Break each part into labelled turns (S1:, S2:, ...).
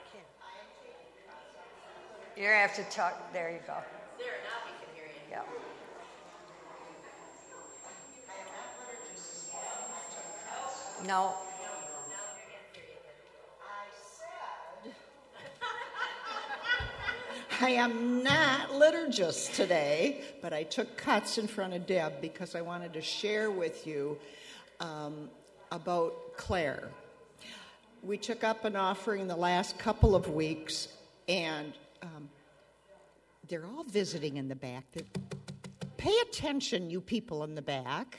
S1: can't. You're going to have to talk. There you go.
S2: There, now we can hear you.
S1: Yeah. No.
S3: I am not liturgist today, but I took cuts in front of Deb because I wanted to share with you about Claire. We took up an offering the last couple of weeks, and they're all visiting in the back. Pay attention, you people in the back.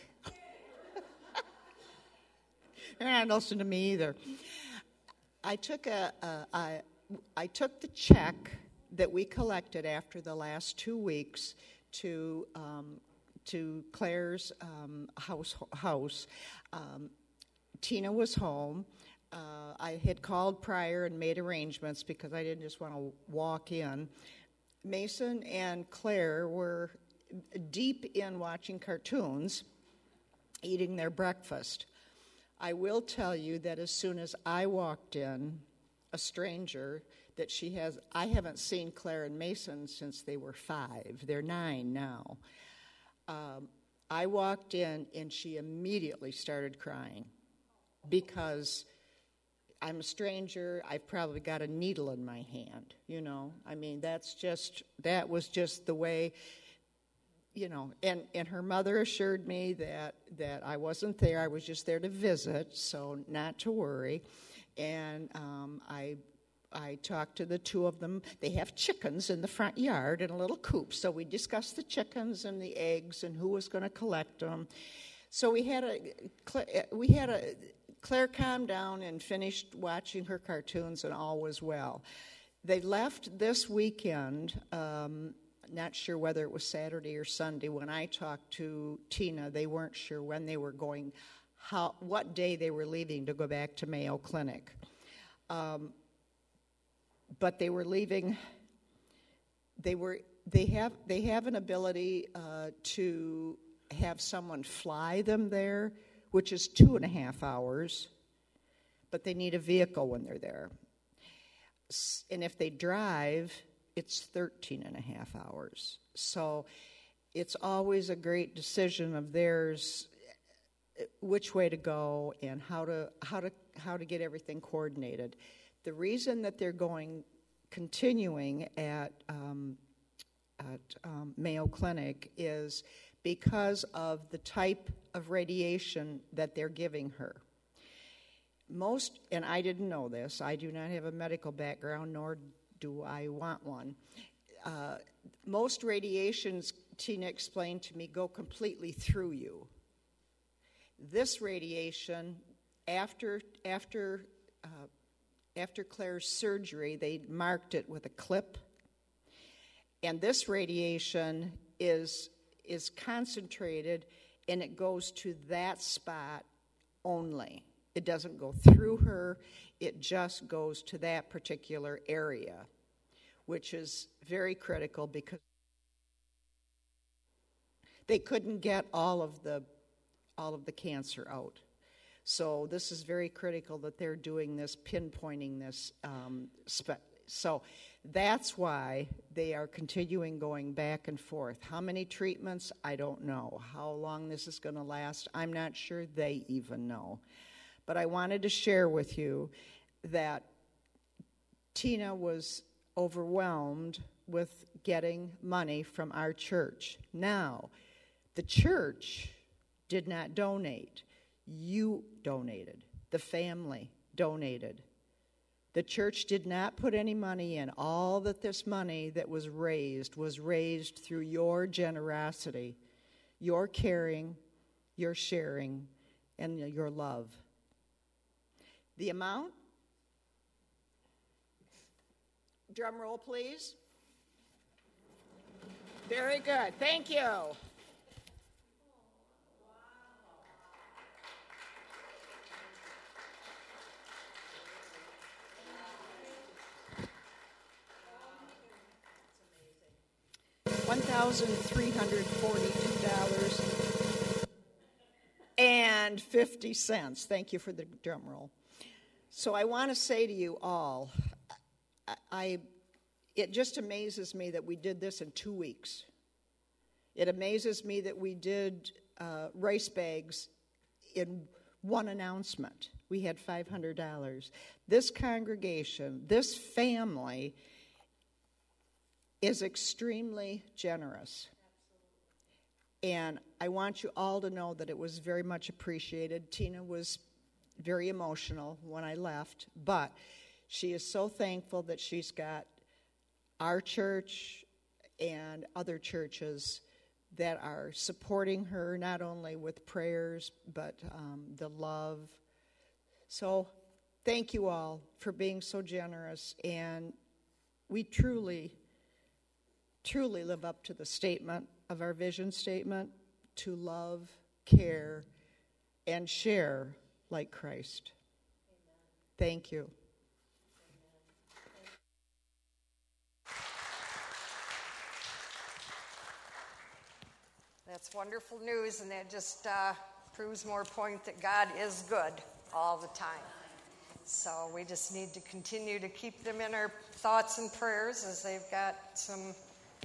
S3: They're not listening to me either. I took the check that we collected after the last 2 weeks to Claire's house. Tina was home. I had called prior and made arrangements because I didn't just want to walk in. Mason and Claire were deep in watching cartoons, eating their breakfast. I will tell you that as soon as I walked in, a stranger that I haven't seen Claire and Mason since they were 5. They're 9 now. I walked in and she immediately started crying because I'm a stranger. I've probably got a needle in my hand, I mean, that was just the way, and her mother assured me that I wasn't there. I was just there to visit, so not to worry. And I talked to the two of them. They have chickens in the front yard in a little coop. So we discussed the chickens and the eggs and who was going to collect them. So Claire calmed down and finished watching her cartoons, and all was well. They left this weekend, not sure whether it was Saturday or Sunday. When I talked to Tina, they weren't sure when they were going, what day they were leaving to go back to Mayo Clinic. But they were leaving. They have an ability to have someone fly them there, which is 2.5 hours. But they need a vehicle when they're there. And if they drive, it's 13.5 hours. So it's always a great decision of theirs which way to go and how to get everything coordinated. The reason that they're continuing at Mayo Clinic is because of the type of radiation that they're giving her. And I didn't know this, I do not have a medical background, nor do I want one. Most radiations, Tina explained to me, go completely through you. This radiation, after Claire's surgery, they marked it with a clip. And this radiation is concentrated, and it goes to that spot only. It doesn't go through her. It just goes to that particular area, which is very critical because they couldn't get all of the cancer out. So this is very critical that they're doing this, pinpointing this. So that's why they are continuing going back and forth. How many treatments? I don't know. How long this is going to last? I'm not sure they even know. But I wanted to share with you that Tina was overwhelmed with getting money from our church. Now, the church did not donate. You donated. The family donated. The church did not put any money in. All that this money that was raised through your generosity, your caring, your sharing, and your love. The amount? Drum roll, please. Very good. Thank you. $1,342.50. Thank you for the drum roll. So I want to say to you all, it just amazes me that we did this in 2 weeks. It amazes me that we did rice bags in one announcement. We had $500. This congregation, this family is extremely generous. And I want you all to know that it was very much appreciated. Tina was very emotional when I left, but she is so thankful that she's got our church and other churches that are supporting her, not only with prayers, but the love. So thank you all for being so generous, and we truly live up to the statement of our vision statement, to love, care, and share like Christ. Amen. Thank you.
S1: That's wonderful news, and that just proves more point that God is good all the time. So we just need to continue to keep them in our thoughts and prayers, as they've got some,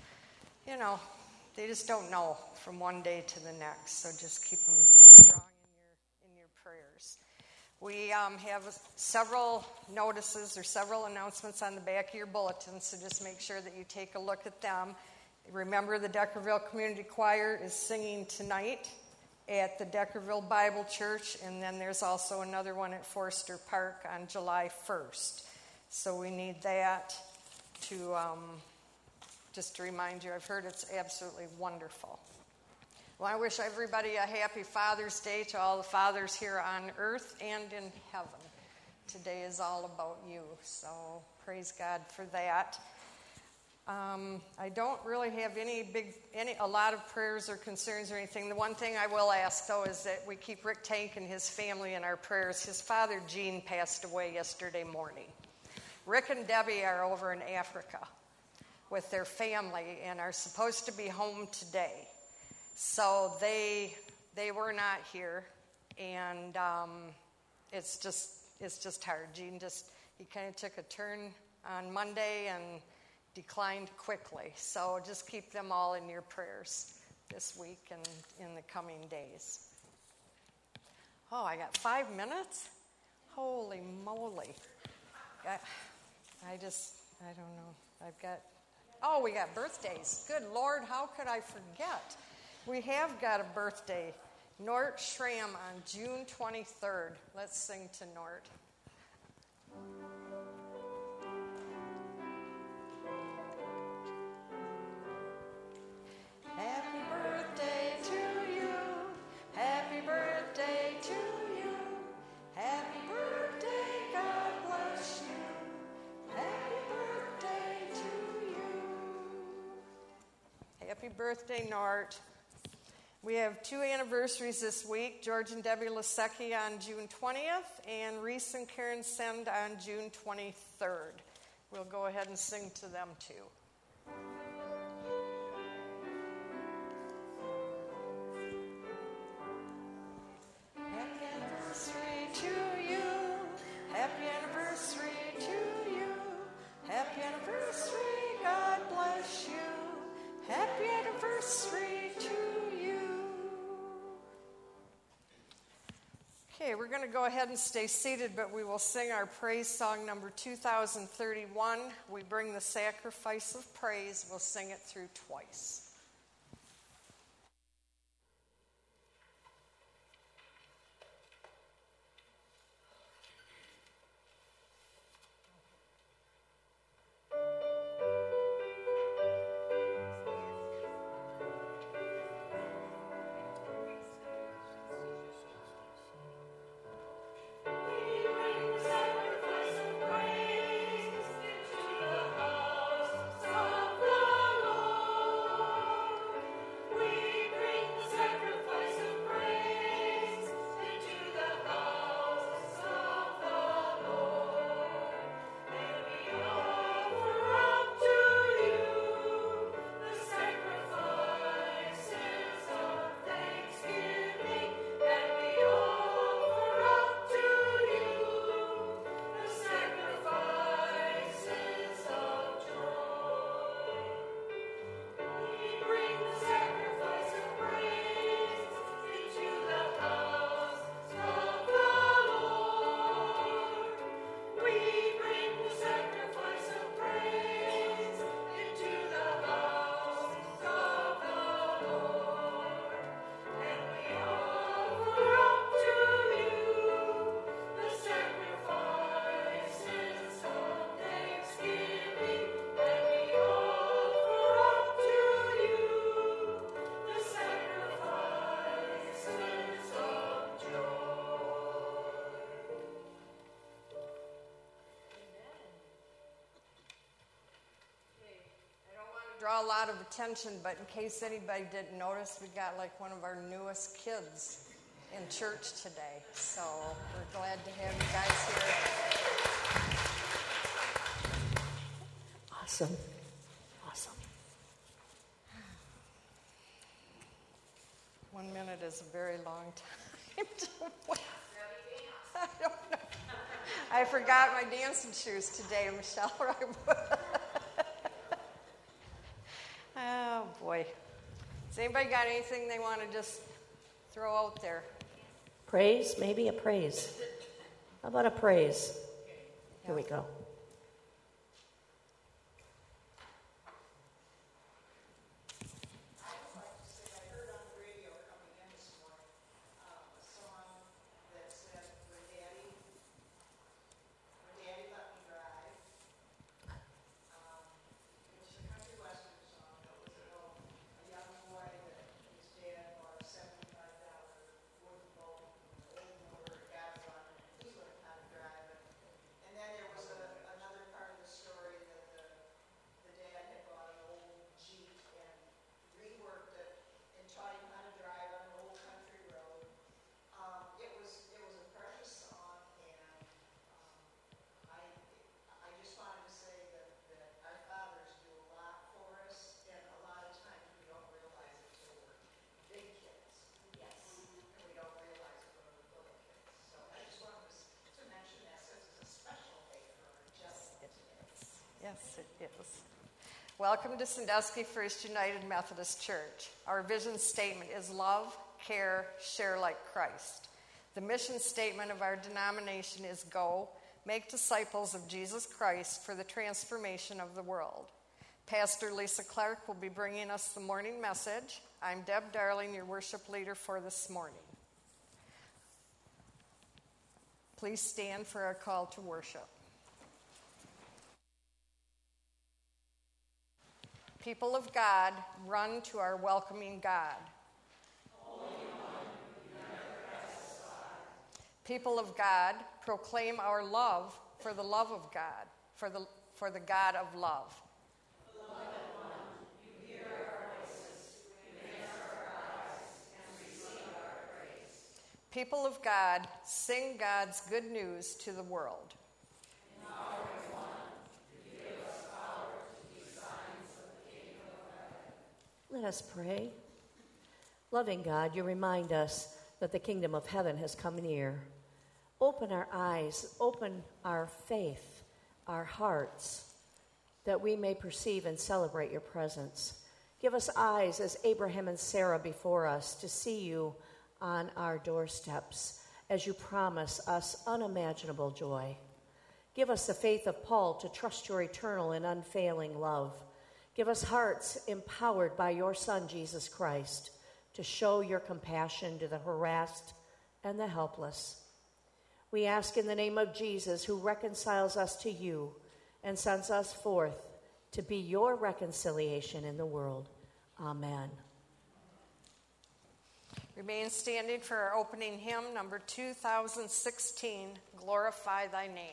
S1: they just don't know from one day to the next. So just keep them strong in your prayers. We have several notices or several announcements on the back of your bulletin, so just make sure that you take a look at them. Remember, the Deckerville Community Choir is singing tonight at the Deckerville Bible Church, and then there's also another one at Forster Park on July 1st. So we need that to just to remind you. I've heard it's absolutely wonderful. Well, I wish everybody a happy Father's Day, to all the fathers here on earth and in heaven. Today is all about you, so praise God for that. I don't really have a lot of prayers or concerns or anything. The one thing I will ask, though, is that we keep Rick Tank and his family in our prayers. His father, Gene, passed away yesterday morning. Rick and Debbie are over in Africa with their family and are supposed to be home today. So they were not here, and it's just hard. Gene he kind of took a turn on Monday and declined quickly. So just keep them all in your prayers this week and in the coming days. Oh, I got 5 minutes? Holy moly. I don't know. We got birthdays. Good Lord, how could I forget? We have got a birthday. Nort Schramm on June 23rd. Let's sing to Nort. Happy birthday to you. Happy birthday to you. Happy birthday, God bless you. Happy birthday to you. Happy birthday, Nort. We have 2 anniversaries this week. George and Debbie Lasecki on June 20th and Reese and Karen Send on June 23rd. We'll go ahead and sing to them too. Happy anniversary to you. Happy anniversary to you. Happy anniversary, God bless you. Happy anniversary to you. Okay, we're going to go ahead and stay seated, but we will sing our praise song number 2031. We bring the sacrifice of praise. We'll sing it through twice.
S2: Sacrifice of praise into the house of the Lord.
S1: draw a lot of attention, but in case anybody didn't notice, we got like one of our newest kids in church today. So we're glad to have you guys here.
S2: Awesome. Awesome.
S1: 1 minute is a very long time to wait. I don't know. I forgot my dancing shoes today, Michelle. Oh, boy. Has anybody got anything they want to just throw out there?
S2: Praise? Maybe a praise. How about a praise? Here we go.
S1: Yes, it is. Welcome to Sandusky First United Methodist Church. Our vision statement is love, care, share like Christ. The mission statement of our denomination is go, make disciples of Jesus Christ for the transformation of the world. Pastor Lisa Clark will be bringing us the morning message. I'm Deb Darling, your worship leader for this morning. Please stand for our call to worship. People of God, run to our welcoming God. People of God, proclaim our love for the love of God, for the God of love.
S4: Beloved one, you hear our voices, you answer our cries, and receive our praise.
S1: People of God, sing God's good news to the world.
S2: Let us pray. Loving God, you remind us that the kingdom of heaven has come near. Open our eyes, open our faith, our hearts, that we may perceive and celebrate your presence. Give us eyes as Abraham and Sarah before us to see you on our doorsteps as you promise us unimaginable joy. Give us the faith of Paul to trust your eternal and unfailing love. Give us hearts empowered by your Son, Jesus Christ, to show your compassion to the harassed and the helpless. We ask in the name of Jesus, who reconciles us to you and sends us forth to be your reconciliation in the world. Amen.
S1: Remain standing for our opening hymn, number 2016, Glorify Thy Name.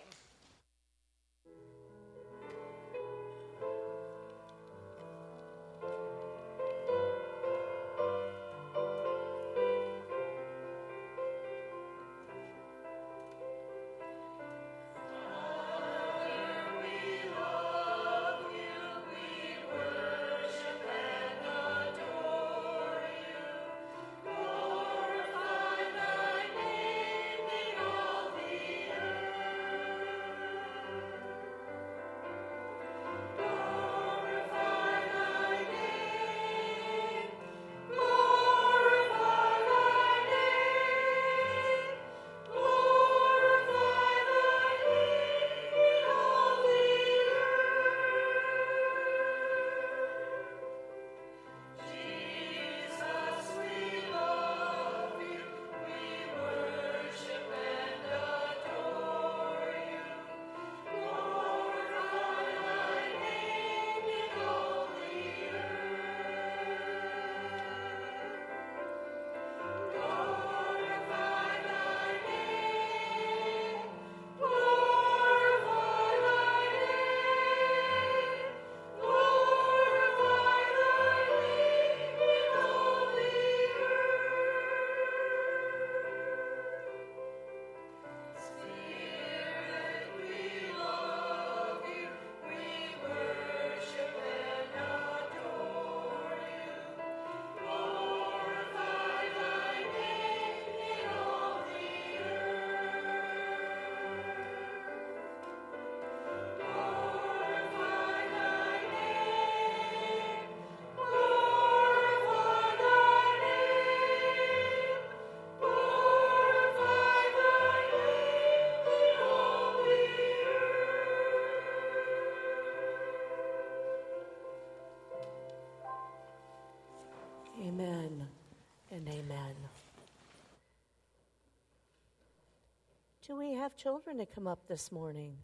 S2: Do we have children to come up this morning?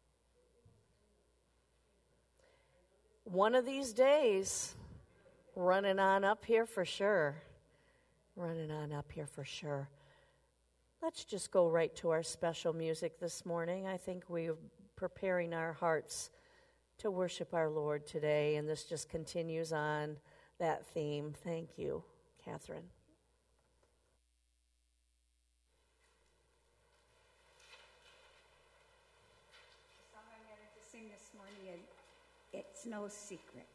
S2: One of these days, running on up here for sure. Running on up here for sure. Let's just go right to our special music this morning. I think we're preparing our hearts to worship our Lord today, and this just continues on that theme. Thank you, Catherine.
S5: The song I wanted to sing this morning, It's No Secret.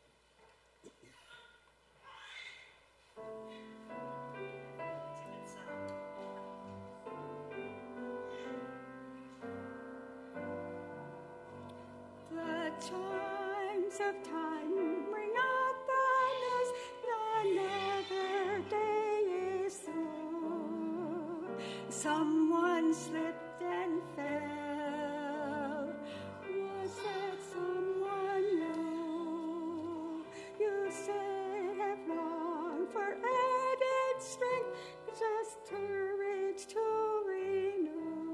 S5: The chimes of time ring out the news, another day is through. Someone slipped and fell. Was that someone you? You say have longed for added strength, just courage to renew.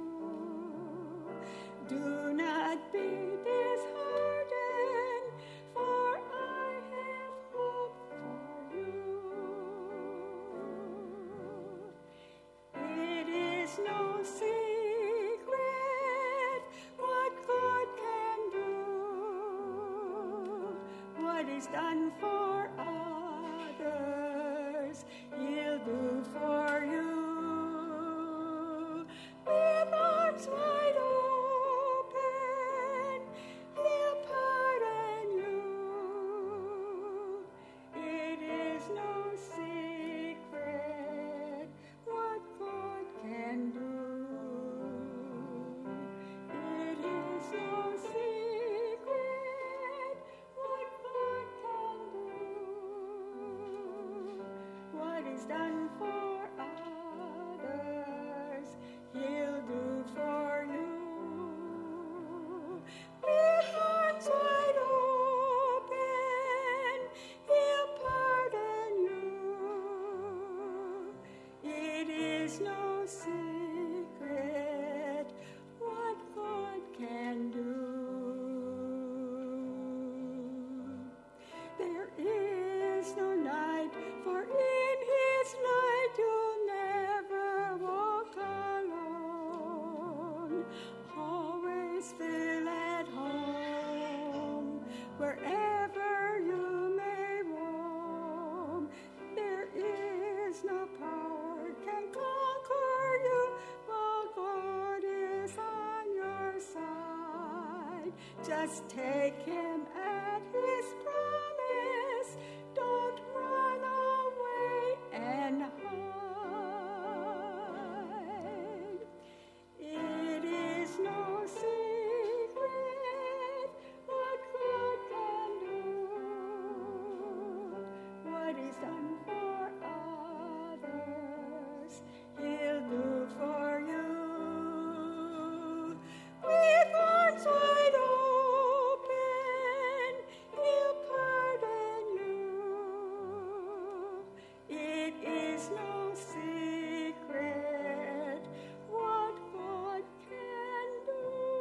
S5: Do not be disheartened, for I have hope for you. It is no secret what God can do. What is done for others, He'll do for you. With arms wide open, He'll pardon you. It is no secret what God can do. It is no secret what God can do. What is done for others, He'll do for you. With arms wide open, He'll pardon you. It is no secret what God can do. There is no night, for in His light you'll never walk alone. Always feel at home wherever you may roam. There is no power can conquer you while God is on your side. Just take Him at His promise. Don't run away and hide. It is no secret what God can do. What is done for others, He'll do for you. With arms wide open, He'll pardon you. It is no secret what God can do.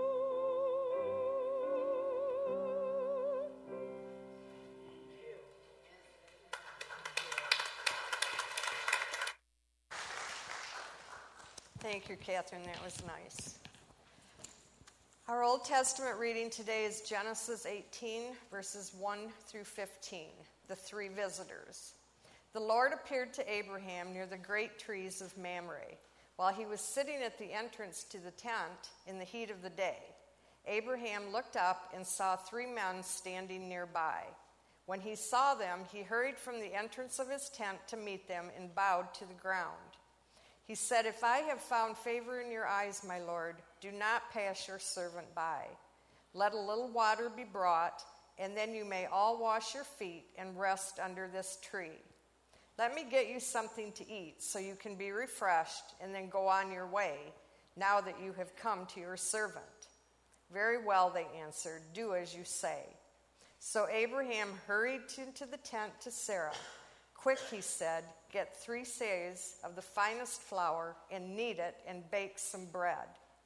S1: Thank you, Catherine. That was nice. Our Old Testament reading today is Genesis 18, verses 1 through 15, the three visitors. The Lord appeared to Abraham near the great trees of Mamre, while he was sitting at the entrance to the tent in the heat of the day. Abraham looked up and saw three men standing nearby. When he saw them, he hurried from the entrance of his tent to meet them and bowed to the ground. He said, "If I have found favor in your eyes, my Lord, do not pass your servant by. Let a little water be brought, and then you may all wash your feet and rest under this tree. Let me get you something to eat so you can be refreshed and then go on your way, now that you have come to your servant." "Very well," they answered, "do as you say." So Abraham hurried into the tent to Sarah. "Quick," he said, "get 3 seahs of the finest flour and knead it and bake some bread."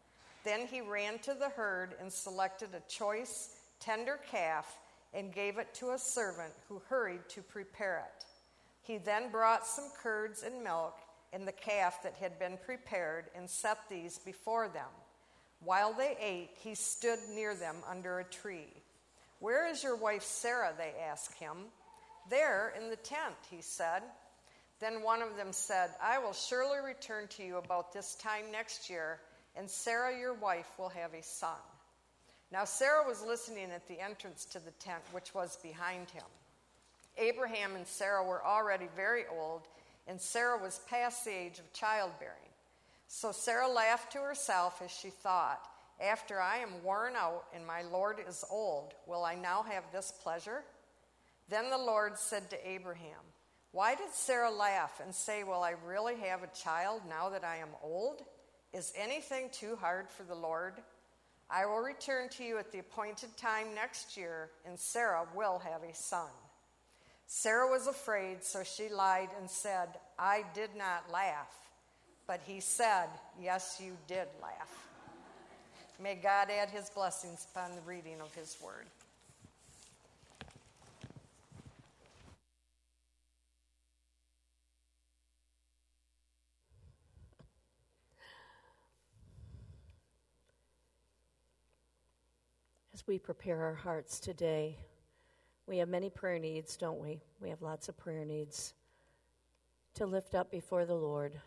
S1: Then he ran to the herd and selected a choice, tender calf and gave it to a servant who hurried to prepare it. He then brought some curds and milk and the calf that had been prepared and set these before them. While they ate, he stood near them under a tree. "Where is your wife Sarah?" they asked him. "There in the tent," he said. Then one of them said, "I will surely return to you about this time next year, and Sarah your wife will have a son." Now Sarah was listening at the entrance to the tent, which was behind him. Abraham and Sarah were already very old, and Sarah was past the age of childbearing. So Sarah laughed to herself as she thought, "After I am worn out and my Lord is old, will I now have this pleasure?" Then the Lord said to Abraham, "Why did Sarah laugh and say, 'Will I really have a child now that I am old?' Is anything too hard for the Lord? I will return to you at the appointed time next year, and Sarah will have a son." Sarah was afraid, so she lied and said, "I did not laugh." But he said, "Yes, you did laugh." May God add his blessings upon the reading of his word.
S2: As we prepare our hearts today, we have many prayer needs, don't we? We have lots of prayer needs to lift up before the Lord.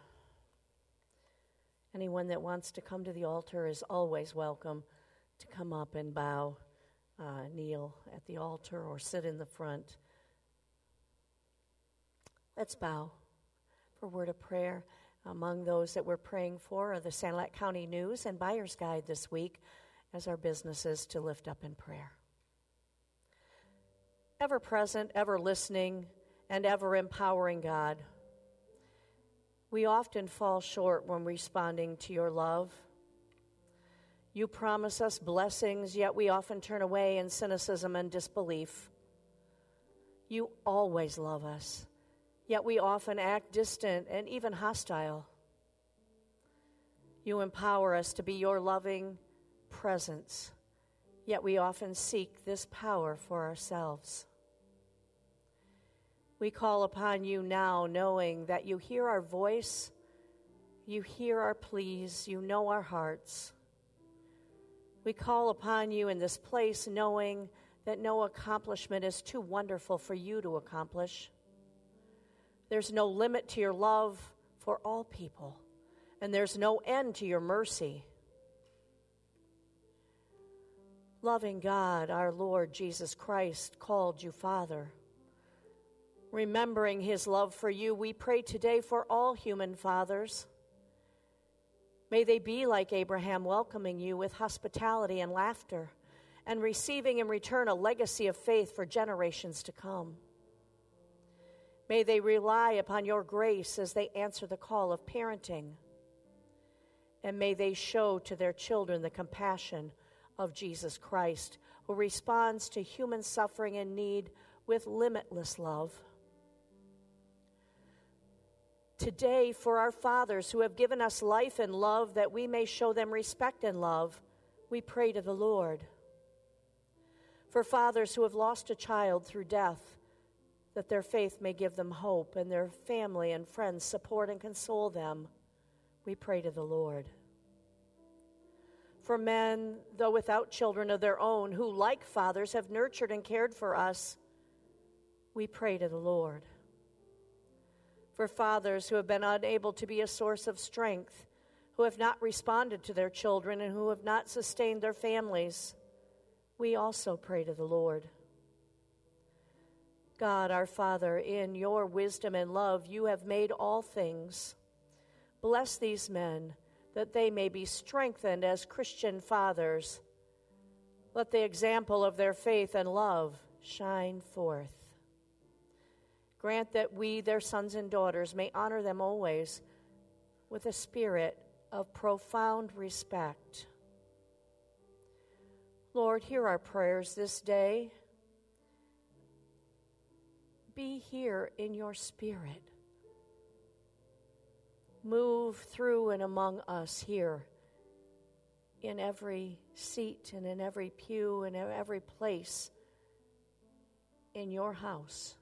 S2: Anyone that wants to come to the altar is always welcome to come up and bow, kneel at the altar, or sit in the front. Let's bow for a word of prayer. Among those that we're praying for are the Sanilac County News and Buyer's Guide this week as our businesses to lift up in prayer. Ever present, ever listening, and ever empowering God, we often fall short when responding to your love. You promise us blessings, yet we often turn away in cynicism and disbelief. You always love us, yet we often act distant and even hostile. You empower us to be your loving presence, yet we often seek this power for ourselves. We call upon you now, knowing that you hear our voice, you hear our pleas, you know our hearts. We call upon you in this place, knowing that no accomplishment is too wonderful for you to accomplish. There's no limit to your love for all people, and there's no end to your mercy. Loving God, our Lord Jesus Christ, called you Father. Remembering his love for you, we pray today for all human fathers. May they be like Abraham, welcoming you with hospitality and laughter, and receiving in return a legacy of faith for generations to come. May they rely upon your grace as they answer the call of parenting. And may they show to their children the compassion of Jesus Christ, who responds to human suffering and need with limitless love. Today, for our fathers who have given us life and love, that we may show them respect and love, we pray to the Lord. For fathers who have lost a child through death, that their faith may give them hope, and their family and friends support and console them, we pray to the Lord. For men, though without children of their own, who, like fathers, have nurtured and cared for us, we pray to the Lord. For fathers who have been unable to be a source of strength, who have not responded to their children, and who have not sustained their families, we also pray to the Lord. God, our Father, in your wisdom and love, you have made all things. Bless these men, that they may be strengthened as Christian fathers. Let the example of their faith and love shine forth. Grant that we, their sons and daughters, may honor them always with a spirit of profound respect. Lord, hear our prayers this day. Be here in your spirit. Move through and among us here in every seat and in every pew and in every place in your house.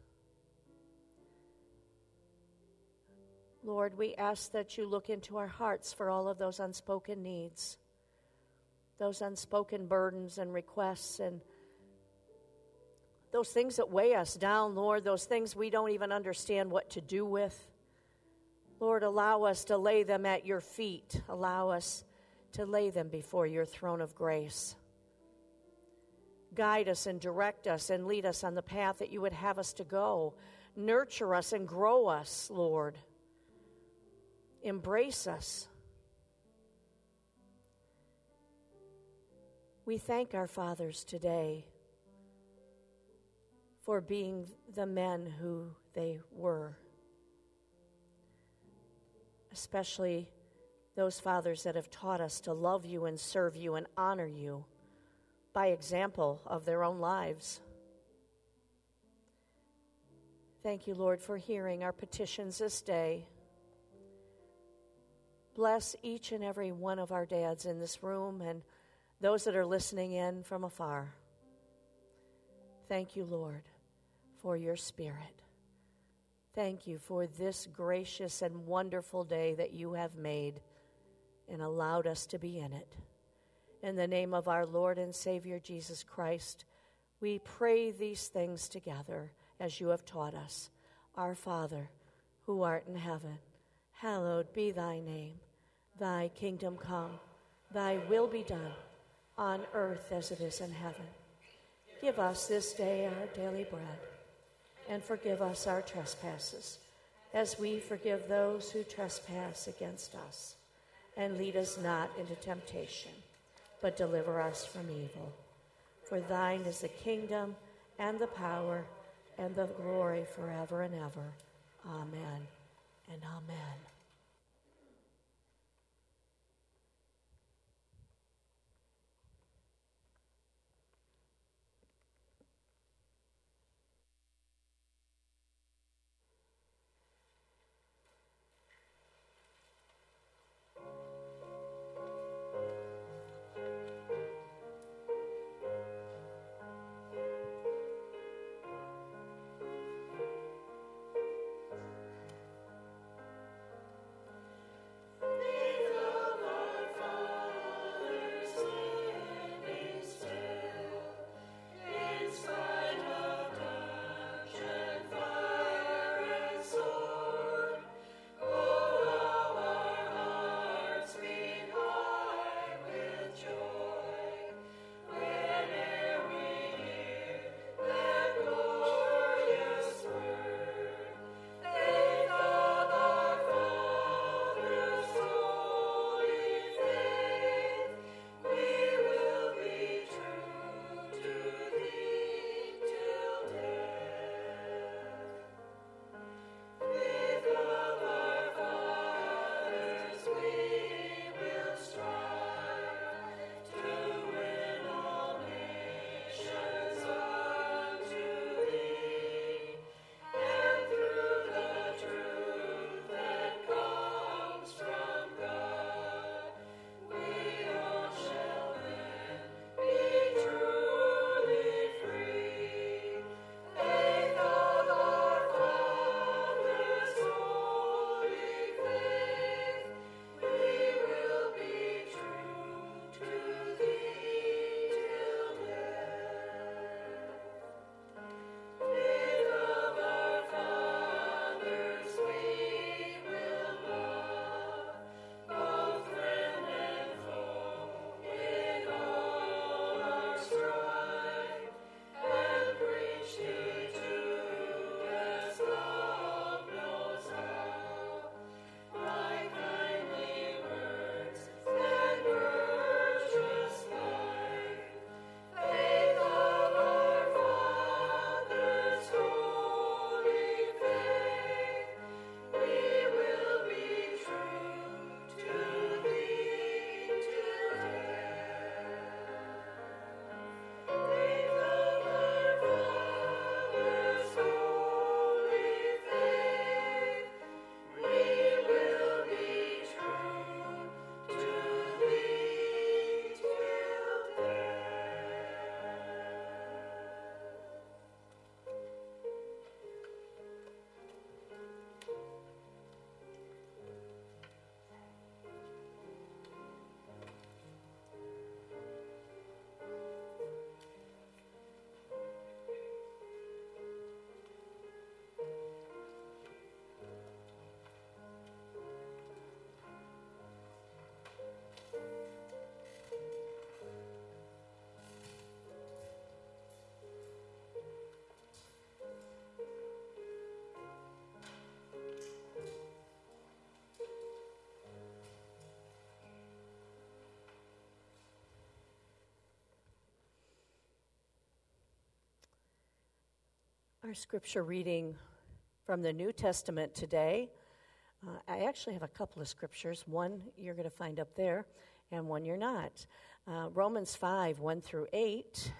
S2: Lord, we ask that you look into our hearts for all of those unspoken needs, those unspoken burdens and requests, and those things that weigh us down, Lord, those things we don't even understand what to do with. Lord, allow us to lay them at your feet. Allow us to lay them before your throne of grace. Guide us and direct us and lead us on the path that you would have us to go. Nurture us and grow us, Lord. Embrace us. We thank our fathers today for being the men who they were, especially those fathers that have taught us to love you and serve you and honor you by example of their own lives. Thank you, Lord, for hearing our petitions this day. Bless each and every one of our dads in this room and those that are listening in from afar. Thank you, Lord, for your Spirit. Thank you for this gracious and wonderful day that you have made and allowed us to be in it. In the name of our Lord and Savior Jesus Christ, we pray these things together as you have taught us. Our Father, who art in heaven, hallowed be thy name. Thy kingdom come, thy will be done, on earth as it is in heaven. Give us this day our daily bread, and forgive us our trespasses, as we forgive those who trespass against us. And lead us not into temptation, but deliver us from evil. For thine is the kingdom, and the power, and the glory forever and ever. Amen and amen. Our scripture reading from the New Testament today, I actually have a couple of scriptures. One you're going to find up there, and one you're not. Romans 5, 1 through 8.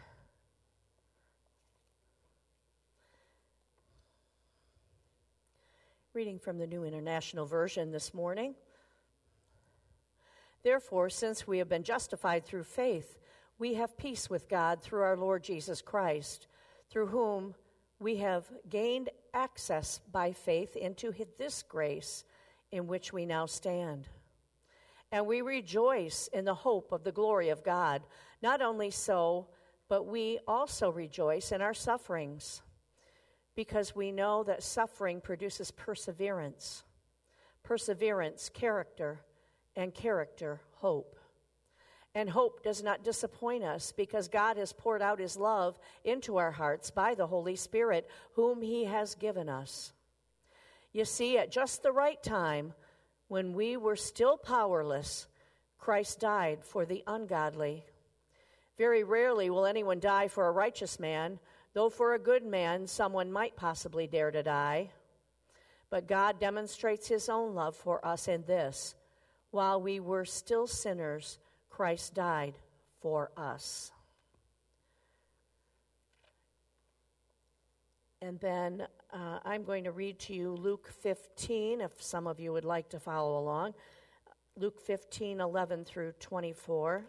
S2: Reading from the New International Version this morning. Therefore, since we have been justified through faith, we have peace with God through our Lord Jesus Christ, through whom we have gained access by faith into this grace in which we now stand. And we rejoice in the hope of the glory of God. Not only so, but we also rejoice in our sufferings, because we know that suffering produces perseverance. Perseverance, character, and character, hope. And hope does not disappoint us, because God has poured out his love into our hearts by the Holy Spirit, whom he has given us. You see, at just the right time, when we were still powerless, Christ died for the ungodly. Very rarely will anyone die for a righteous man, though for a good man someone might possibly dare to die. But God demonstrates his own love for us in this: while we were still sinners, Christ died for us. And then I'm going to read to you Luke 15, if some of you would like to follow along. Luke 15, 11 through 24.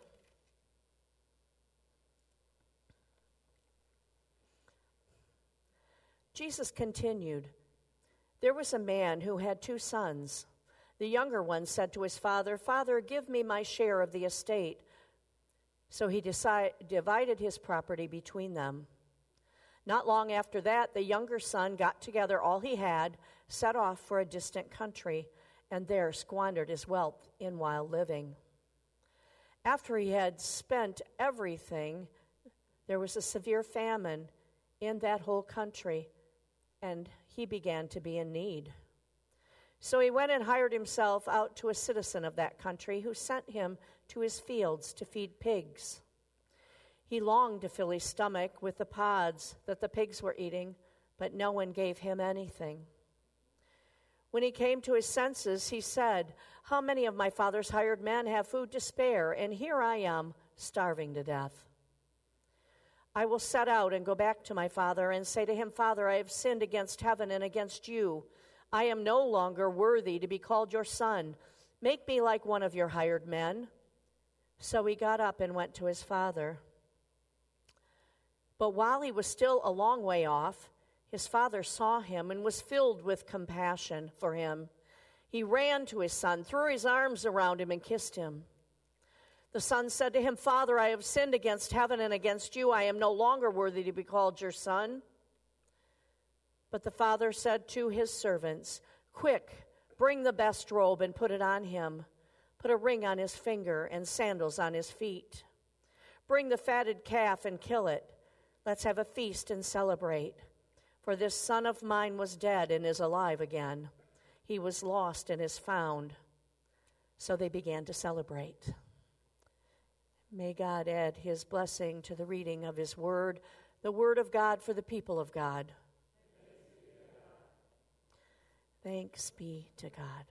S2: Jesus continued, "There was a man who had 2 sons. The younger one said to his father, 'Father, give me my share of the estate.' So he divided his property between them. Not long after that, the younger son got together all he had, set off for a distant country, and there squandered his wealth in wild living. After he had spent everything, there was a severe famine in that whole country, and he began to be in need. So he went and hired himself out to a citizen of that country, who sent him to his fields to feed pigs. He longed to fill his stomach with the pods that the pigs were eating, but no one gave him anything. When he came to his senses, he said, 'How many of my father's hired men have food to spare, and here I am, starving to death? I will set out and go back to my father and say to him, Father, I have sinned against heaven and against you. I am no longer worthy to be called your son. Make me like one of your hired men.' So he got up and went to his father. But while he was still a long way off, his father saw him and was filled with compassion for him. He ran to his son, threw his arms around him, and kissed him. The son said to him, 'Father, I have sinned against heaven and against you. I am no longer worthy to be called your son.' But the father said to his servants, 'Quick, bring the best robe and put it on him. Put a ring on his finger and sandals on his feet. Bring the fatted calf and kill it. Let's have a feast and celebrate. For this son of mine was dead and is alive again. He was lost and is found.' So they began to celebrate." May God add his blessing to the reading of his word, the word of God for the people of God. Thanks be to God.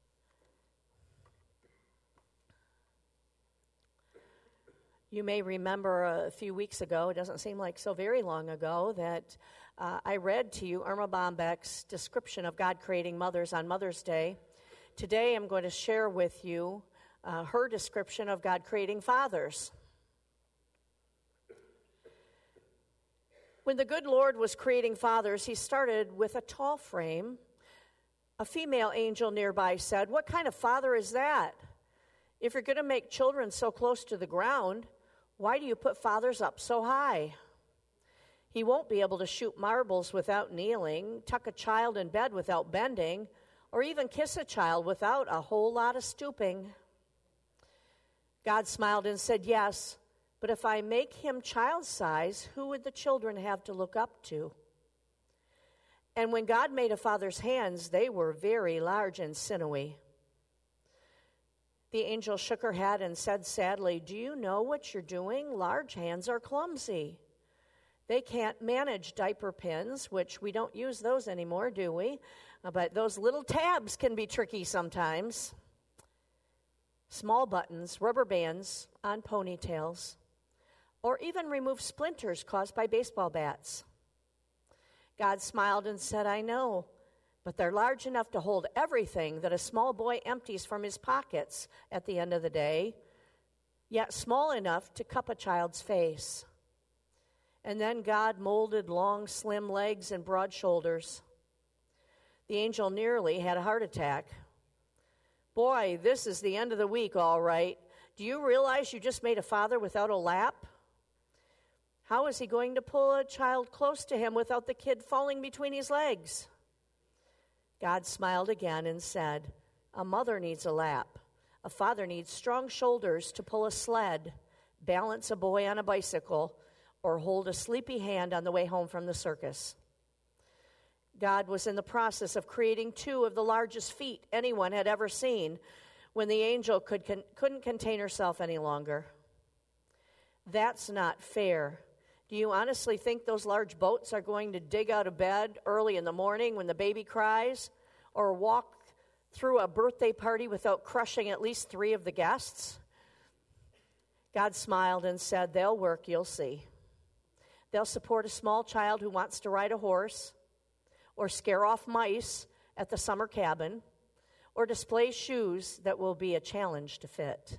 S2: You may remember a few weeks ago, it doesn't seem like so very long ago, that I read to you Irma Bombeck's description of God creating mothers on Mother's Day. Today I'm going to share with you her description of God creating fathers. When the good Lord was creating fathers, he started with a tall frame. A female angel nearby said, "What kind of father is that? If you're going to make children so close to the ground, why do you put fathers up so high? He won't be able to shoot marbles without kneeling, tuck a child in bed without bending, or even kiss a child without a whole lot of stooping." God smiled and said, "Yes, but if I make him child-size, who would the children have to look up to?" And when God made a father's hands, they were very large and sinewy. The angel shook her head and said sadly, "Do you know what you're doing? Large hands are clumsy." They can't manage diaper pins, which we don't use those anymore, do we? But those little tabs can be tricky sometimes. Small buttons, rubber bands on ponytails, or even remove splinters caused by baseball bats. God smiled and said, I know, but they're large enough to hold everything that a small boy empties from his pockets at the end of the day, yet small enough to cup a child's face. And then God molded long, slim legs and broad shoulders. The angel nearly had a heart attack. Boy, this is the end of the week, all right. Do you realize you just made a father without a lap? How is he going to pull a child close to him without the kid falling between his legs? God smiled again and said, a mother needs a lap. A father needs strong shoulders to pull a sled, balance a boy on a bicycle, or hold a sleepy hand on the way home from the circus. God was in the process of creating two of the largest feet anyone had ever seen when the angel couldn't contain herself any longer. That's not fair. Do you honestly think those large boats are going to dig out of bed early in the morning when the baby cries, or walk through a birthday party without crushing at least 3 of the guests? God smiled and said, they'll work, you'll see. They'll support a small child who wants to ride a horse, or scare off mice at the summer cabin, or display shoes that will be a challenge to fit.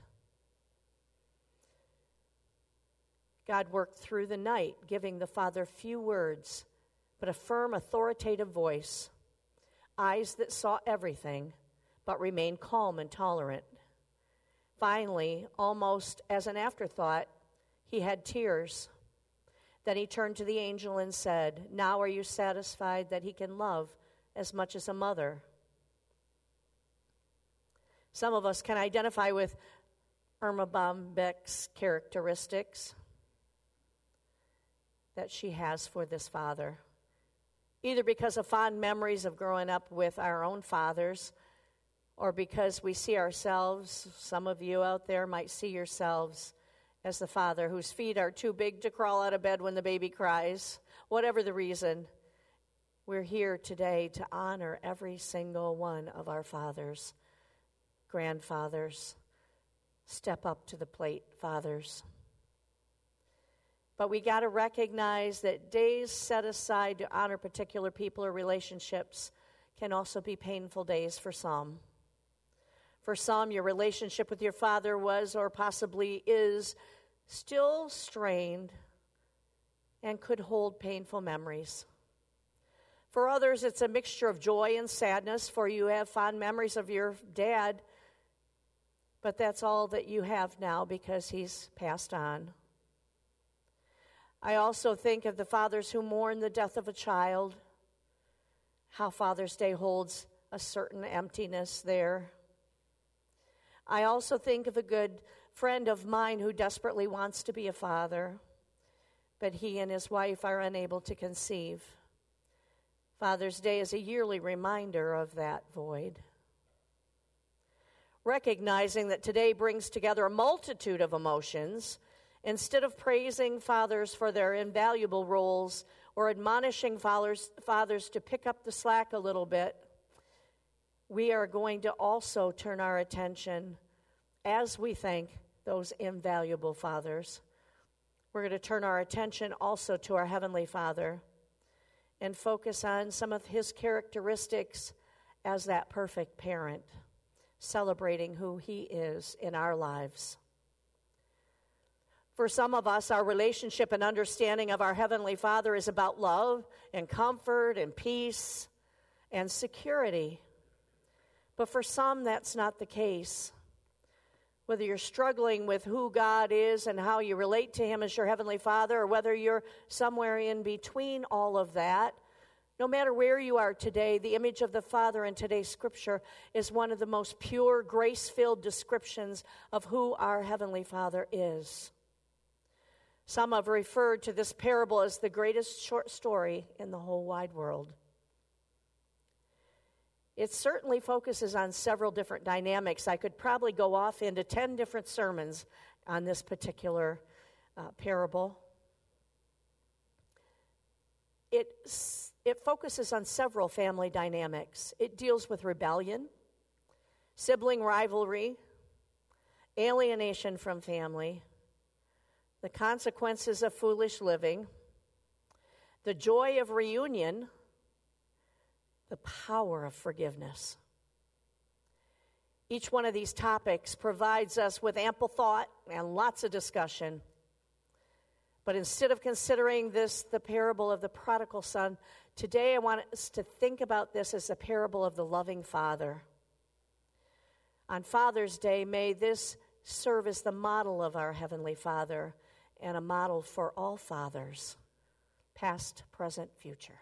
S2: God worked through the night, giving the father few words, but a firm, authoritative voice, eyes that saw everything, but remained calm and tolerant. Finally, almost as an afterthought, he had tears. Then he turned to the angel and said, now are you satisfied that he can love as much as a mother? Some of us can identify with Irma Bombeck's characteristics that she has for this father, either because of fond memories of growing up with our own fathers, or because we see ourselves, some of you out there might see yourselves as the father whose feet are too big to crawl out of bed when the baby cries. Whatever the reason, we're here today to honor every single one of our fathers, grandfathers, step up to the plate fathers. But we got to recognize that days set aside to honor particular people or relationships can also be painful days for some. For some, your relationship with your father was or possibly is still strained and could hold painful memories. For others, it's a mixture of joy and sadness, for you have fond memories of your dad, but that's all that you have now because he's passed on. I also think of the fathers who mourn the death of a child, how Father's Day holds a certain emptiness there. I also think of a good friend of mine who desperately wants to be a father, but he and his wife are unable to conceive. Father's Day is a yearly reminder of that void. Recognizing that today brings together a multitude of emotions, instead of praising fathers for their invaluable roles or admonishing fathers to pick up the slack a little bit, we are going to also turn our attention, as we thank those invaluable fathers, we're going to turn our attention also to our Heavenly Father and focus on some of his characteristics as that perfect parent, celebrating who he is in our lives. For some of us, our relationship and understanding of our Heavenly Father is about love and comfort and peace and security. But for some, that's not the case. Whether you're struggling with who God is and how you relate to him as your Heavenly Father, or whether you're somewhere in between all of that, no matter where you are today, the image of the Father in today's Scripture is one of the most pure, grace-filled descriptions of who our Heavenly Father is. Some have referred to this parable as the greatest short story in the whole wide world. It certainly focuses on several different dynamics. I could probably go off into 10 different sermons on this particular parable. it focuses on several family dynamics. It deals with rebellion, sibling rivalry, alienation from family, the consequences of foolish living, the joy of reunion, the power of forgiveness. Each one of these topics provides us with ample thought and lots of discussion. But instead of considering this the parable of the prodigal son, today I want us to think about this as the parable of the loving father. On Father's Day, may this serve as the model of our Heavenly Father and a model for all fathers, past, present, future.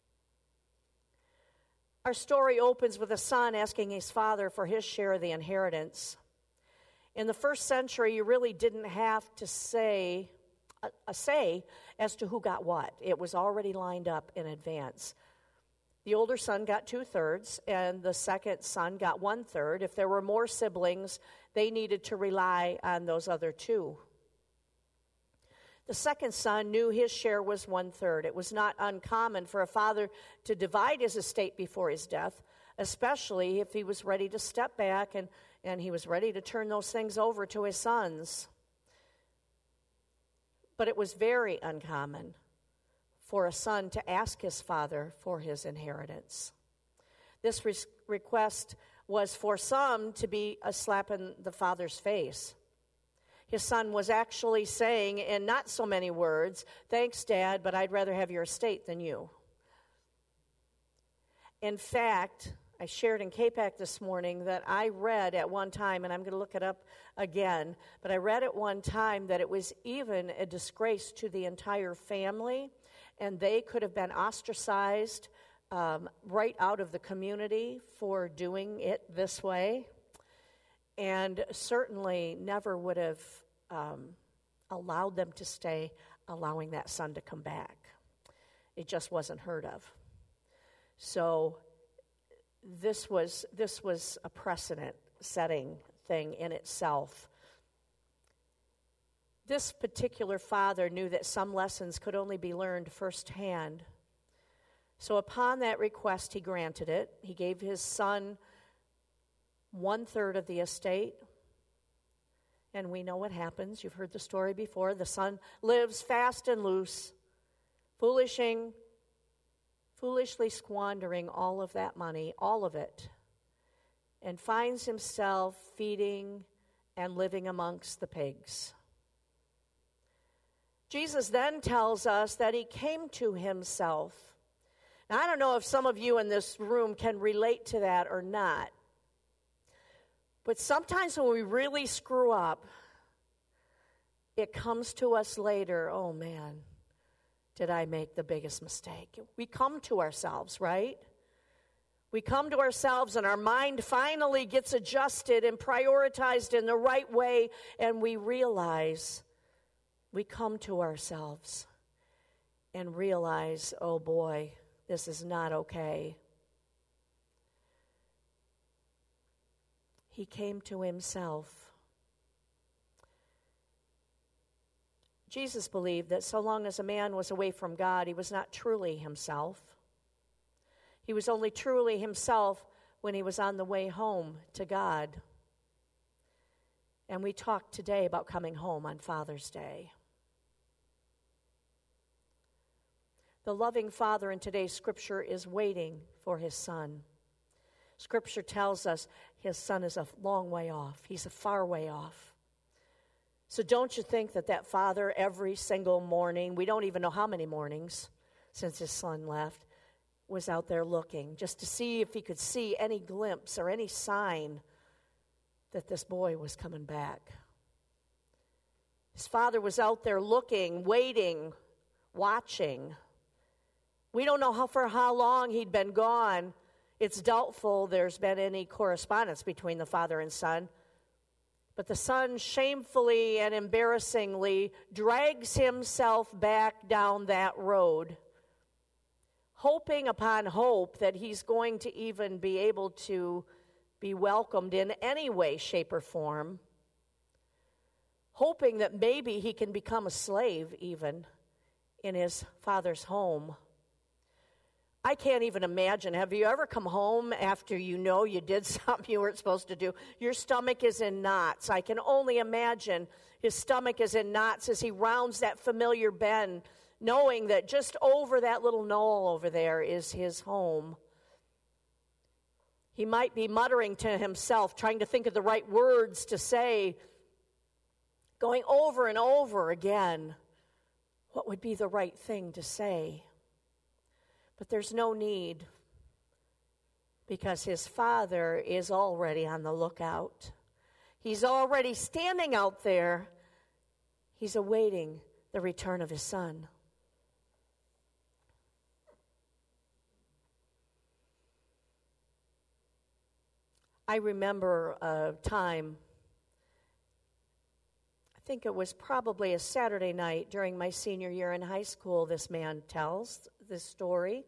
S2: Our story opens with a son asking his father for his share of the inheritance. In the first century, you really didn't have to say a say as to who got what. It was already lined up in advance. The older son got 2/3, and the second son got 1/3. If there were more siblings, they needed to rely on those other two. The second son knew his share was 1/3. It was not uncommon for a father to divide his estate before his death, especially if he was ready to step back and he was ready to turn those things over to his sons. But it was very uncommon for a son to ask his father for his inheritance. This request was for some to be a slap in the father's face. His son was actually saying, in not so many words, "Thanks, Dad, but I'd rather have your estate than you." In fact, I shared in KPAC this morning that I read at one time, and I'm going to look it up again, but I read at one time that it was even a disgrace to the entire family, and they could have been ostracized right out of the community for doing it this way. And certainly never would have allowed them to stay, allowing that son to come back. It just wasn't heard of. So this was a precedent-setting thing in itself. This particular father knew that some lessons could only be learned firsthand. So upon that request, he granted it. He gave his son 1/3 of the estate. And we know what happens. You've heard the story before. The son lives fast and loose, foolishly squandering all of that money, all of it, and finds himself feeding and living amongst the pigs. Jesus then tells us that he came to himself. Now, I don't know if some of you in this room can relate to that or not. But sometimes when we really screw up, it comes to us later, "Oh man, did I make the biggest mistake?" We come to ourselves, right? We come to ourselves and our mind finally gets adjusted and prioritized in the right way, and we realize, we come to ourselves and realize, oh boy, this is not okay. He came to himself. Jesus believed that so long as a man was away from God, he was not truly himself. He was only truly himself when he was on the way home to God. And we talked today about coming home on Father's Day. The loving Father in today's scripture is waiting for his son. Scripture tells us his son is a long way off. He's a far way off. So don't you think that father every single morning, we don't even know how many mornings since his son left, was out there looking just to see if he could see any glimpse or any sign that this boy was coming back. His father was out there looking, waiting, watching. We don't know for how long he'd been gone. It's doubtful there's been any correspondence between the father and son. But the son shamefully and embarrassingly drags himself back down that road, hoping upon hope that he's going to even be able to be welcomed in any way, shape, or form, hoping that maybe he can become a slave even in his father's home I can't even imagine. Have you ever come home after you know you did something you weren't supposed to do? Your stomach is in knots. I can only imagine his stomach is in knots as he rounds that familiar bend, knowing that just over that little knoll over there is his home. He might be muttering to himself, trying to think of the right words to say, going over and over again, what would be the right thing to say? But there's no need, because his father is already on the lookout. He's already standing out there. He's awaiting the return of his son. I remember a time, I think it was probably a Saturday night during my senior year in high school, this man tells this story.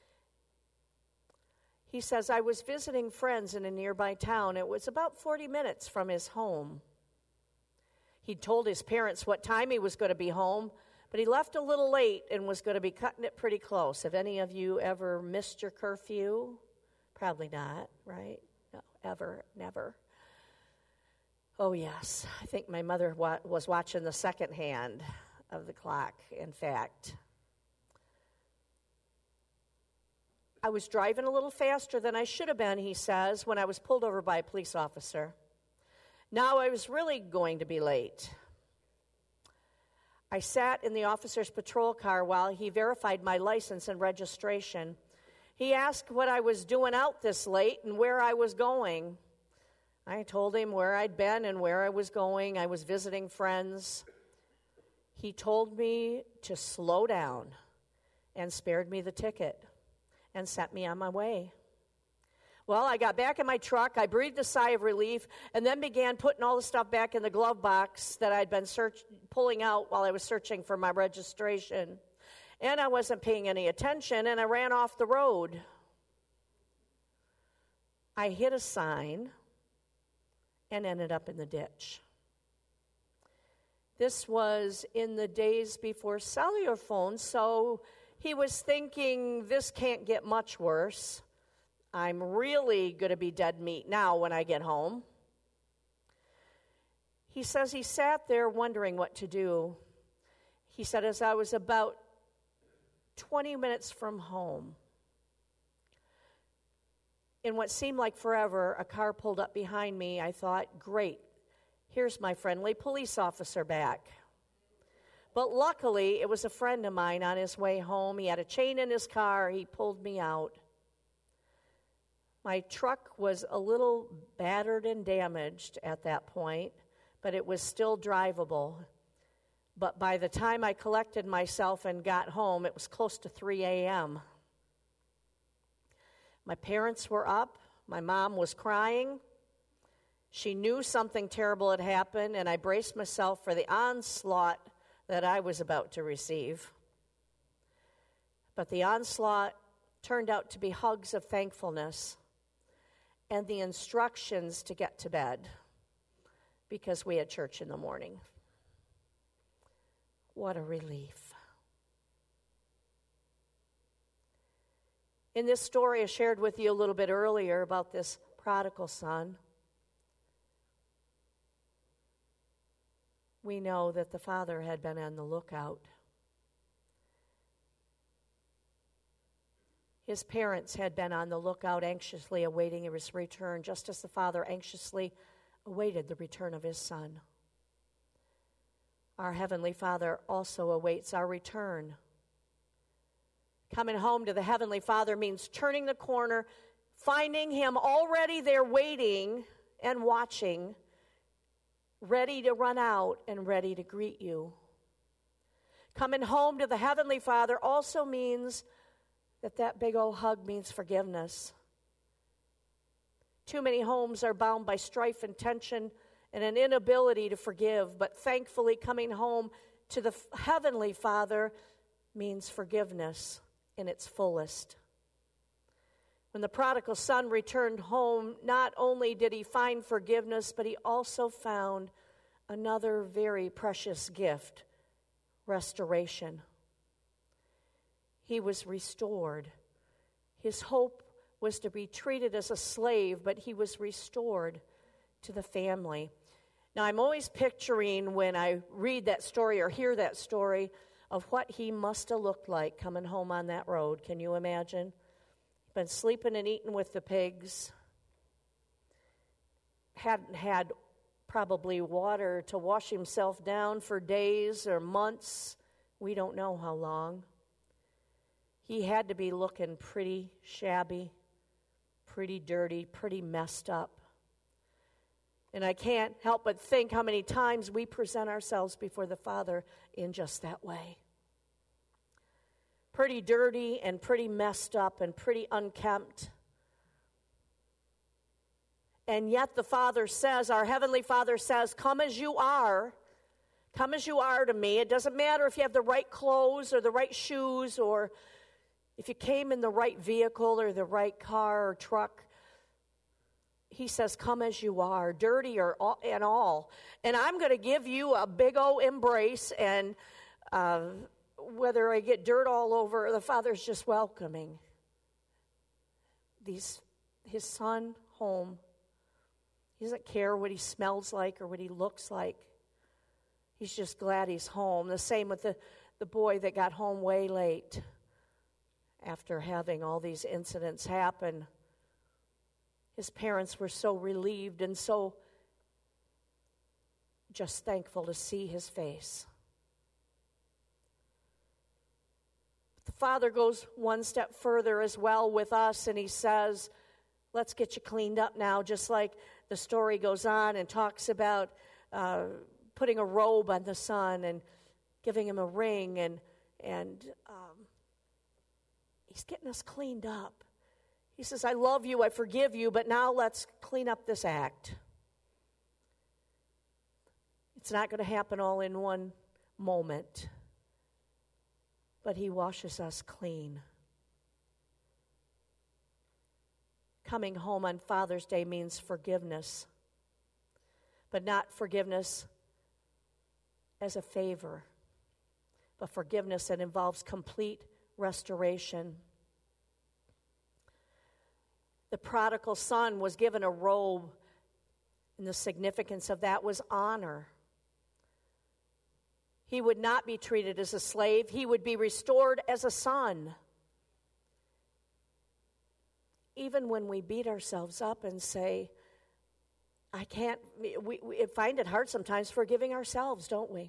S2: He says, I was visiting friends in a nearby town. It was about 40 minutes from his home. He'd told his parents what time he was going to be home, but he left a little late and was going to be cutting it pretty close. Have any of you ever missed your curfew? Probably not, right? No, ever, never. Oh, yes. I think my mother was watching the second hand of the clock, in fact. I was driving a little faster than I should have been, he says, when I was pulled over by a police officer. Now I was really going to be late. I sat in the officer's patrol car while he verified my license and registration. He asked what I was doing out this late and where I was going. I told him where I'd been and where I was going. I was visiting friends. He told me to slow down and spared me the ticket and sent me on my way. Well, I got back in my truck, I breathed a sigh of relief, and then began putting all the stuff back in the glove box that I'd been pulling out while I was searching for my registration. And I wasn't paying any attention, and I ran off the road. I hit a sign and ended up in the ditch. This was in the days before cellular phones, so he was thinking, this can't get much worse. I'm really going to be dead meat now when I get home. He says he sat there wondering what to do. He said, as I was about 20 minutes from home, in what seemed like forever, a car pulled up behind me. I thought, great, here's my friendly police officer back. But luckily, it was a friend of mine on his way home. He had a chain in his car. He pulled me out. My truck was a little battered and damaged at that point, but it was still drivable. But by the time I collected myself and got home, it was close to 3 a.m. My parents were up. My mom was crying. She knew something terrible had happened, and I braced myself for the onslaught that I was about to receive. But the onslaught turned out to be hugs of thankfulness and the instructions to get to bed because we had church in the morning. What a relief. In this story I shared with you a little bit earlier about this prodigal son, we know that the father had been on the lookout. His parents had been on the lookout, anxiously awaiting his return, just as the father anxiously awaited the return of his son. Our Heavenly Father also awaits our return. Coming home to the Heavenly Father means turning the corner, finding Him already there waiting and watching, ready to run out and ready to greet you. Coming home to the Heavenly Father also means that big old hug means forgiveness. Too many homes are bound by strife and tension and an inability to forgive, but thankfully coming home to the Heavenly Father means forgiveness in its fullest. When the prodigal son returned home, not only did he find forgiveness, but he also found another very precious gift, restoration. He was restored His hope was to be treated as a slave, but he was restored to the family. Now, I'm always picturing when I read that story or hear that story of what he must have looked like coming home on that road. Can you imagine? Been sleeping and eating with the pigs. Hadn't had probably water to wash himself down for days or months. We don't know how long. He had to be looking pretty shabby, pretty dirty, pretty messed up. And I can't help but think how many times we present ourselves before the Father in just that way. Pretty dirty and pretty messed up and pretty unkempt. And yet the Father says, our Heavenly Father says, come as you are. Come as you are to me. It doesn't matter if you have the right clothes or the right shoes or if you came in the right vehicle or the right car or truck. He says, come as you are, dirty and all. And I'm going to give you a big old embrace, and whether I get dirt all over, the Father's just welcoming his son home. He doesn't care what he smells like or what he looks like. He's just glad he's home. The same with the boy that got home way late after having all these incidents happen. His parents were so relieved and so just thankful to see his face. The Father goes one step further as well with us, and he says, let's get you cleaned up now, just like the story goes on and talks about putting a robe on the son and giving him a ring, and he's getting us cleaned up. He says, I love you, I forgive you, but now let's clean up this act. It's not going to happen all in one moment, but he washes us clean. Coming home on Father's Day means forgiveness, but not forgiveness as a favor, but forgiveness that involves complete restoration. The prodigal son was given a robe, and the significance of that was honor. He would not be treated as a slave. He would be restored as a son. Even when we beat ourselves up and say, I can't, we find it hard sometimes forgiving ourselves, don't we?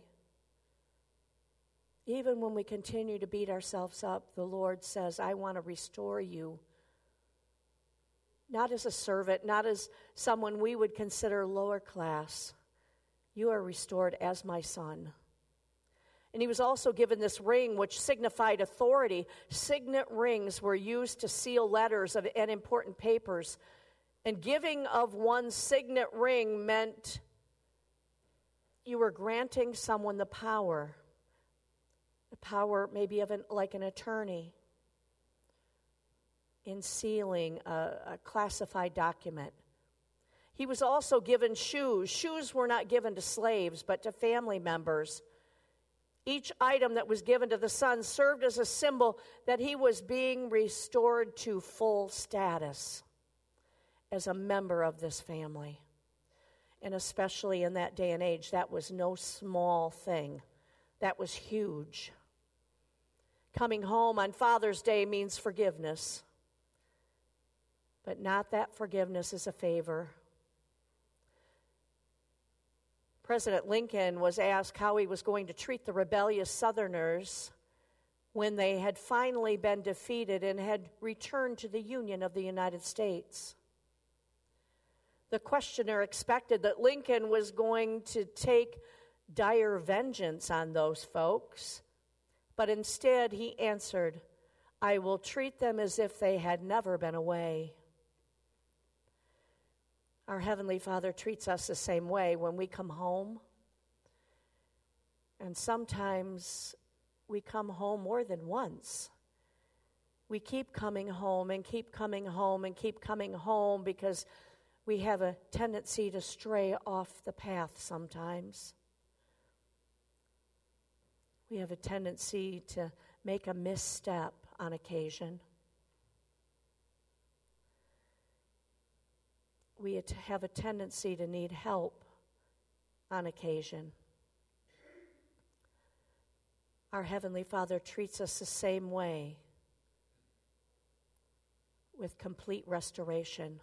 S2: Even when we continue to beat ourselves up, the Lord says, I want to restore you. Not as a servant, not as someone we would consider lower class. You are restored as my son. And he was also given this ring which signified authority. Signet rings were used to seal letters and important papers. And giving of one's signet ring meant you were granting someone the power maybe of like an attorney in sealing a classified document. He was also given shoes. Shoes were not given to slaves, but to family members. Each item that was given to the son served as a symbol that he was being restored to full status as a member of this family. And especially in that day and age, that was no small thing. That was huge. Coming home on Father's Day means forgiveness, but not that forgiveness is a favor. President Lincoln was asked how he was going to treat the rebellious Southerners when they had finally been defeated and had returned to the Union of the United States. The questioner expected that Lincoln was going to take dire vengeance on those folks, but instead he answered, I will treat them as if they had never been away. Our Heavenly Father treats us the same way when we come home. And sometimes we come home more than once. We keep coming home and keep coming home and keep coming home because we have a tendency to stray off the path sometimes. We have a tendency to make a misstep on occasion. we have a tendency to need help on occasion. Our Heavenly Father treats us the same way, with complete restoration,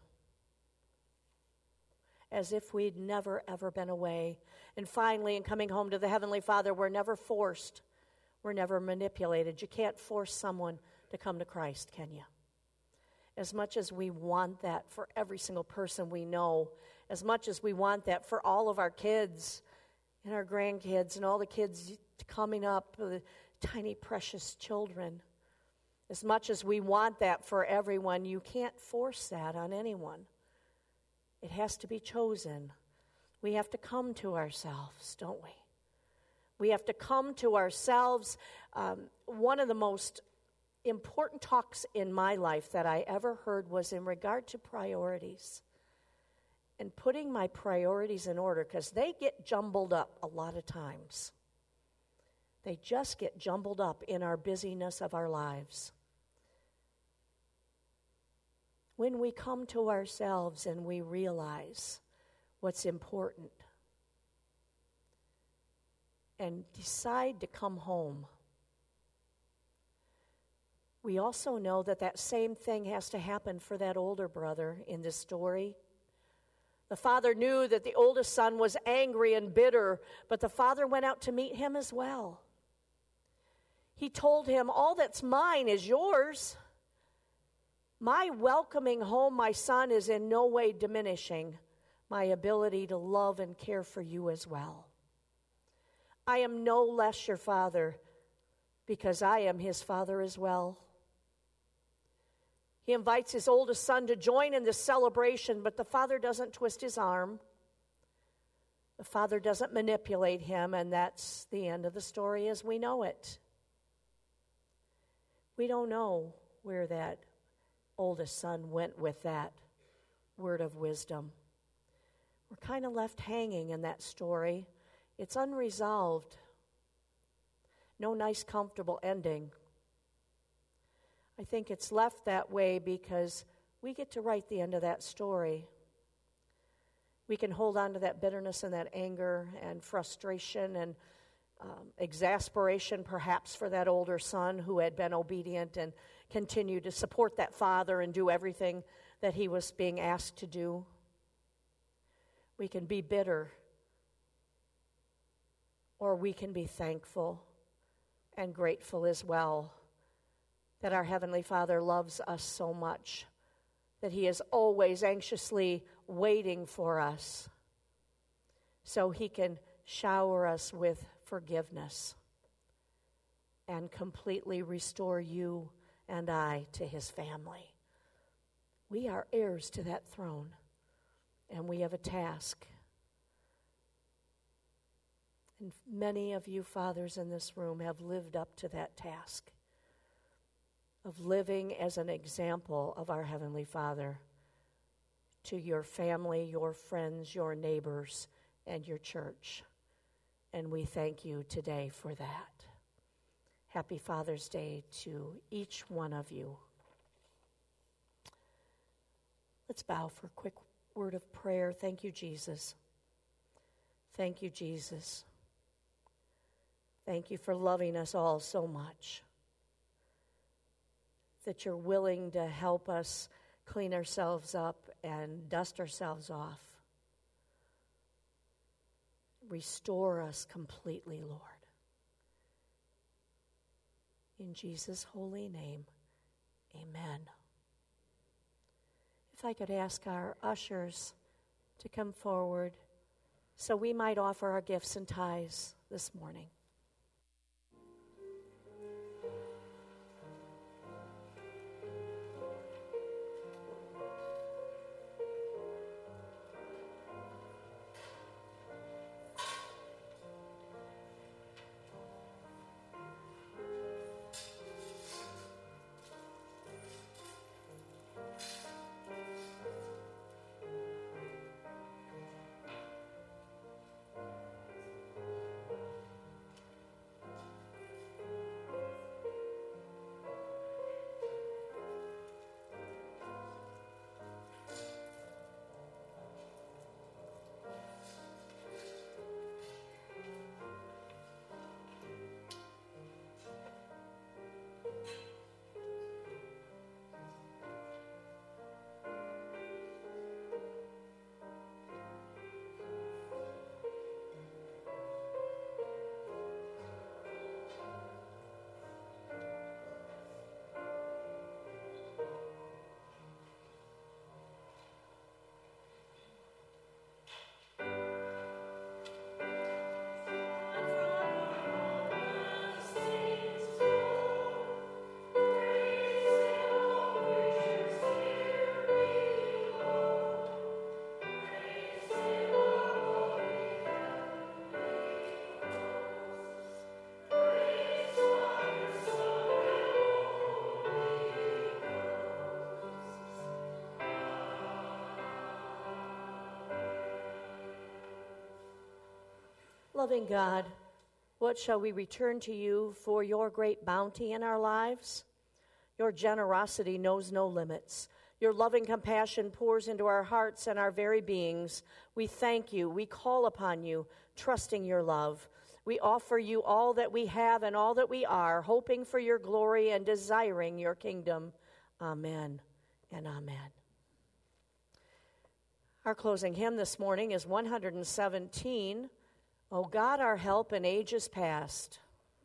S2: as if we'd never, ever been away. And finally, in coming home to the Heavenly Father, we're never forced. We're never manipulated. You can't force someone to come to Christ, can you? As much as we want that for every single person we know, as much as we want that for all of our kids and our grandkids and all the kids coming up, the tiny precious children, as much as we want that for everyone, you can't force that on anyone. It has to be chosen. We have to come to ourselves, don't we? We have to come to ourselves. One of the most important talks in my life that I ever heard was in regard to priorities and putting my priorities in order, because they get jumbled up a lot of times. They just get jumbled up in our busyness of our lives. When we come to ourselves and we realize what's important and decide to come home, we also know that that same thing has to happen for that older brother in this story. The father knew that the oldest son was angry and bitter, but the father went out to meet him as well. He told him, "All that's mine is yours. My welcoming home, my son, is in no way diminishing my ability to love and care for you as well. I am no less your father because I am his father as well." He invites his oldest son to join in this celebration, but the father doesn't twist his arm. The father doesn't manipulate him, and that's the end of the story as we know it. We don't know where that oldest son went with that word of wisdom. We're kind of left hanging in that story. It's unresolved. No nice, comfortable ending. I think it's left that way because we get to write the end of that story. We can hold on to that bitterness and that anger and frustration and exasperation perhaps for that older son who had been obedient and continued to support that father and do everything that he was being asked to do. We can be bitter, or we can be thankful and grateful as well that our Heavenly Father loves us so much, that He is always anxiously waiting for us so He can shower us with forgiveness and completely restore you and I to His family. We are heirs to that throne, and we have a task. And many of you fathers in this room have lived up to that task of living as an example of our Heavenly Father to your family, your friends, your neighbors, and your church. And we thank you today for that. Happy Father's Day to each one of you. Let's bow for a quick word of prayer. Thank you, Jesus. Thank you, Jesus. Thank you for loving us all so much, that you're willing to help us clean ourselves up and dust ourselves off. Restore us completely, Lord. In Jesus' holy name, amen. If I could ask our ushers to come forward so we might offer our gifts and tithes this morning. Loving God, what shall we return to you for your great bounty in our lives? Your generosity knows no limits. Your loving compassion pours into our hearts and our very beings. We thank you. We call upon you, trusting your love. We offer you all that we have and all that we are, hoping for your glory and desiring your kingdom. Amen and amen. Our closing hymn this morning is 117, O God, our help in ages past.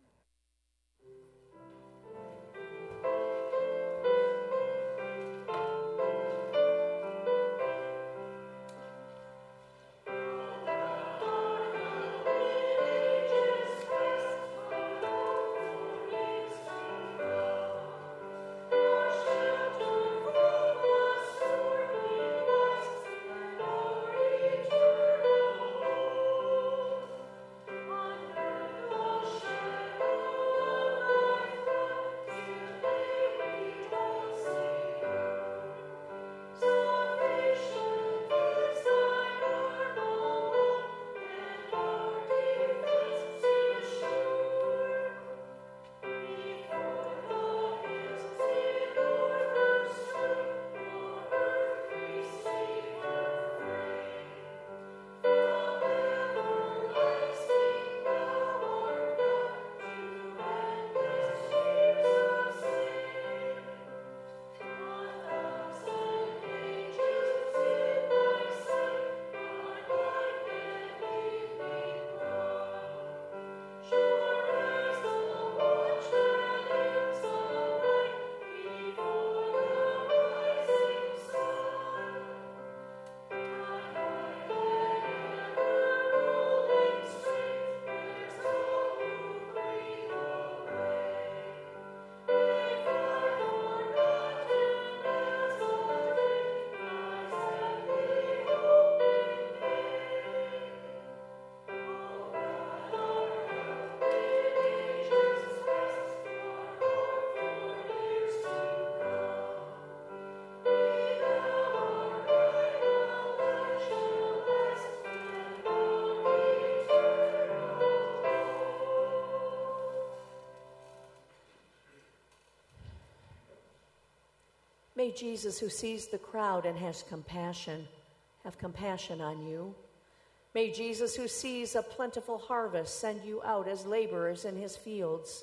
S2: May Jesus, who sees the crowd and has compassion, have compassion on you. May Jesus, who sees a plentiful harvest, send you out as laborers in his fields.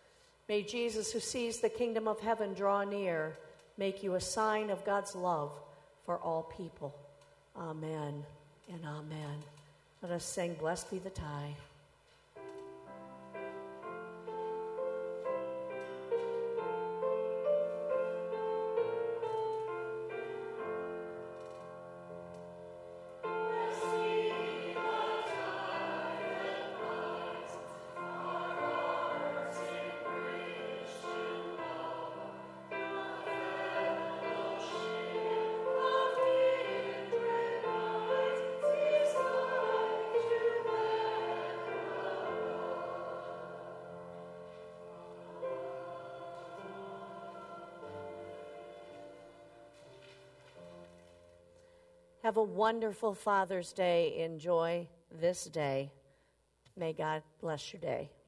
S2: May Jesus, who sees the kingdom of heaven draw near, make you a sign of God's love for all people. Amen and amen. Let us sing, Blessed Be the Tie. Have a wonderful Father's Day. Enjoy this day. May God bless your day.